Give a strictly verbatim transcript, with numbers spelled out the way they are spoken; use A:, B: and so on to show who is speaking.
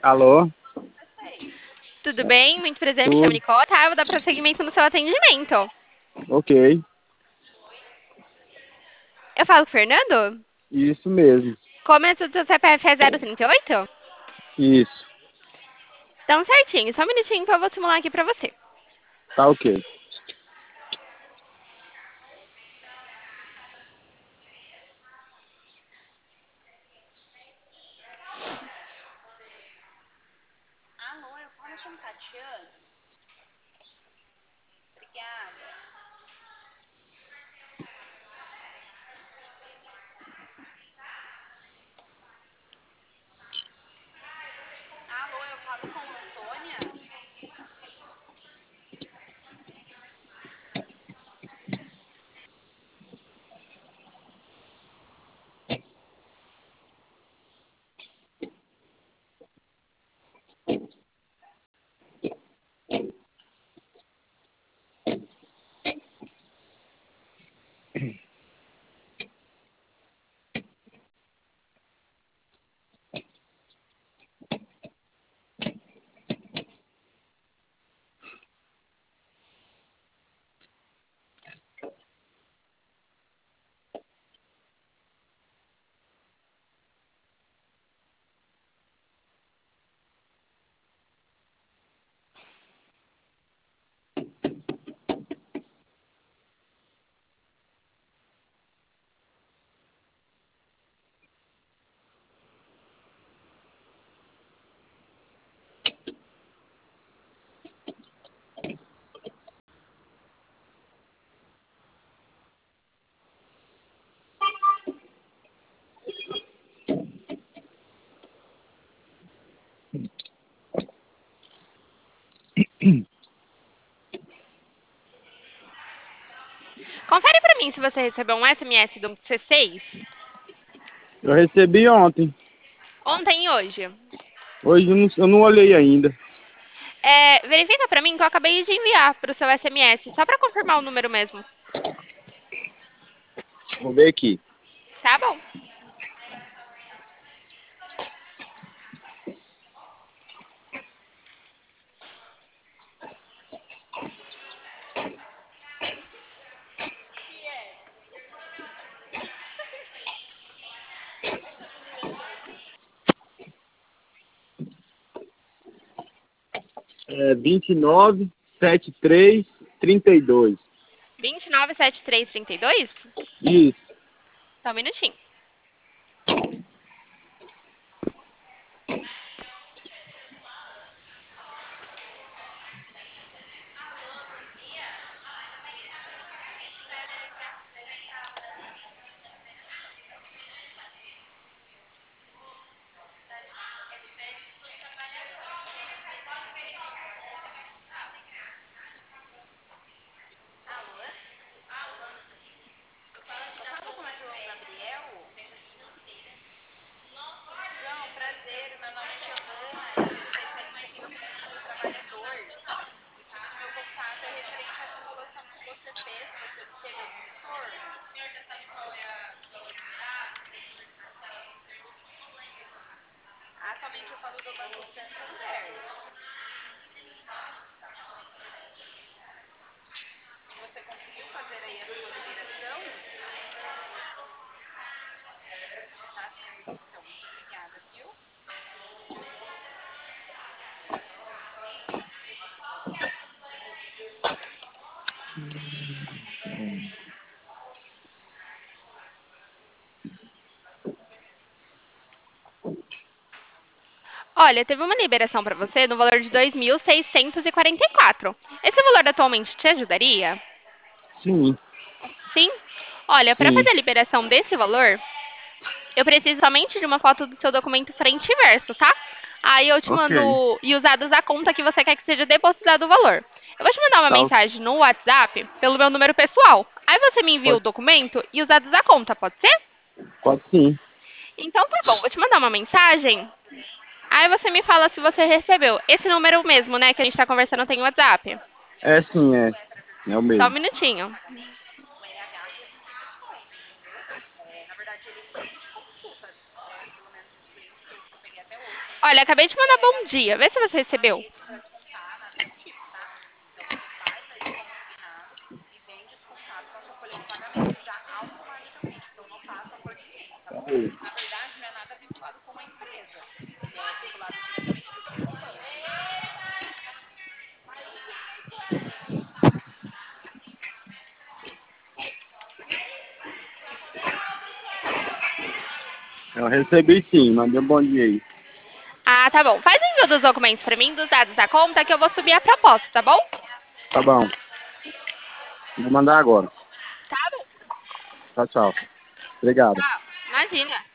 A: Alô?
B: Tudo bem? Muito prazer, me chamo
A: Tudo.
B: Nicole, tá? Eu vou dar prosseguimento no seu atendimento.
A: Ok.
B: Eu falo com o Fernando?
A: Isso mesmo.
B: Começa do seu C P F é zero trinta e oito?
A: Isso.
B: Então certinho, só um minutinho que eu vou simular aqui pra você.
A: Tá ok.
B: Alô, eu falo com Tatiana? Obrigada. Alô, eu falo com Antônia? Confere pra mim se você recebeu um S M S do C seis.
A: Eu recebi ontem.
B: Ontem e hoje.
A: Hoje eu não, eu não olhei ainda.
B: É, verifica pra mim que eu acabei de enviar pro seu S M S, só pra confirmar o número mesmo.
A: Vou ver aqui.
B: Tá bom.
A: É vinte e nove, setenta e três, trinta e dois.
B: vinte e nove, setenta e três, trinta e dois?
A: Isso.
B: Só um minutinho. Atualmente eu falo do Banco Santander. Você conseguiu fazer aí a sua liberação? Tá certo, então. Muito obrigada, viu? Olha, teve uma liberação para você no valor de dois mil seiscentos e quarenta e quatro. Esse valor atualmente te ajudaria?
A: Sim.
B: Sim? Olha, para
A: Sim.
B: fazer a liberação desse valor, eu preciso somente de uma foto do seu documento frente e verso, tá? Aí eu te
A: Ok.
B: mando e os dados da conta que você quer que seja depositado o valor. Eu vou te mandar uma
A: Tá ok.
B: mensagem no WhatsApp pelo meu número pessoal. Aí você me envia o
A: Pode,
B: documento e os dados da conta, pode ser?
A: pode sim.
B: Então tá bom, vou te mandar uma mensagem. Aí você me fala se você recebeu. Esse número mesmo, né, que a gente tá conversando tem WhatsApp.
A: É sim, é. É o
B: Só um
A: mesmo.
B: minutinho. Olha, acabei de mandar bom dia. Vê se você recebeu.
A: Eu recebi sim, mandei um bom dia aí.
B: Ah, tá bom. Faz o envio dos documentos pra mim, dos dados da conta, que eu vou subir a proposta, tá bom?
A: Tá bom. Vou mandar agora.
B: Tá bom.
A: Tchau, tchau. Obrigado.
B: Tchau. Imagina.